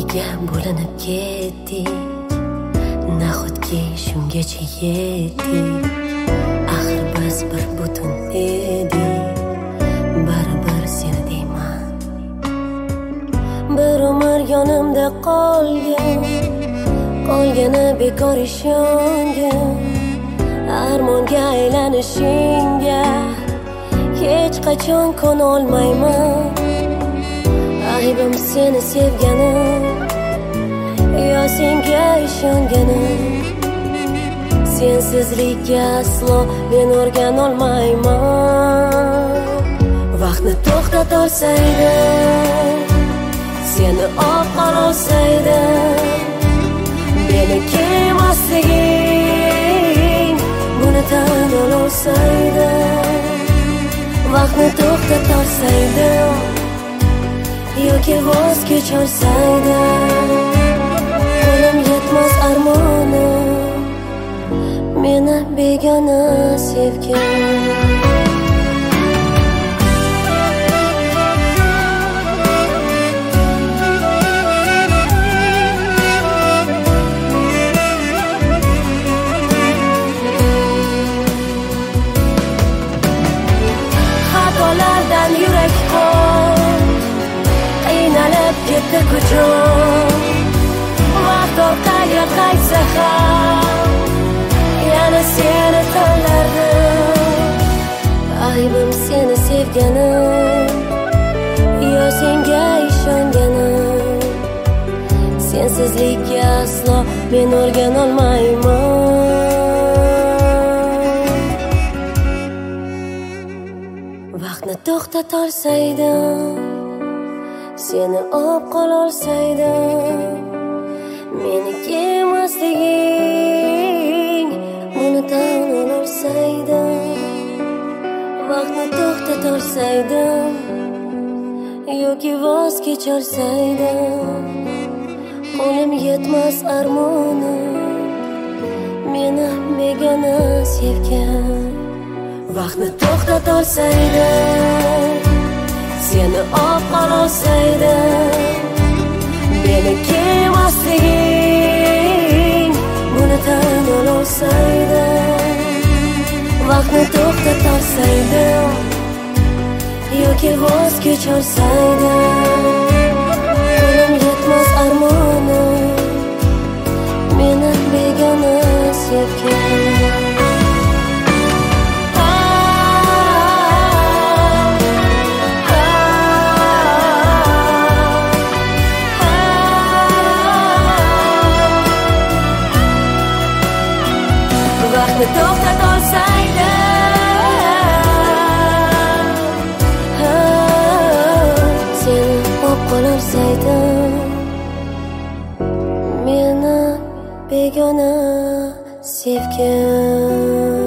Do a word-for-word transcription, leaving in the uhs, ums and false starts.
ikkiga bo'linib ketdik, nahotki shungacha yetdik. Axir biz bir butun edik, baribir seni deyman. Bir umr yonimda qolgan, qolgani bekor ishongan. Armonga aylanishingga hech qachon kona olmayman. Aybim seni sevganim, yo senga ishonganim. Sensizlikka aslo men o'rgan olmayman. Vaqtni to'xtat olsaydim, seni olib qolsaydim, meni kelmasliging buni tan olsaydim. Vaqtni to'xtat olsaydim, yoki voz kecholsaydim. Qo'lim yetmas armonim, meni begona sevgim. Xatolardan yurak qon, qiynalib ketdi kuchim. Vaqt orqaga qaytsa ham yana seni tanlardim. Aybim seni sevganim, yo senga ishonganim. Sensizlikka aslo men o'rgan olmayman. Vaqtni to'xtat olsaydim, seni olib qolsaydim, meni kelmasliging buni tan olsaydim. Vaqtni to'xtat olsaydim, yoki voz kecholsaydim. Qo'lim yetmas armonim, meni begona sevgim. Vaqtni to'xtat olsaydim, seni olib qolsaydim, meni kelmasliging buni tan olsaydim. Vaqtni to'xtat olsaydim, yoki voz kecholsaydim. Qo'lim yetmas armonim, meni begona sevgim. Vaqtni to'xtat olsaydim, seni olib qolsaydim, meni begona sevgim.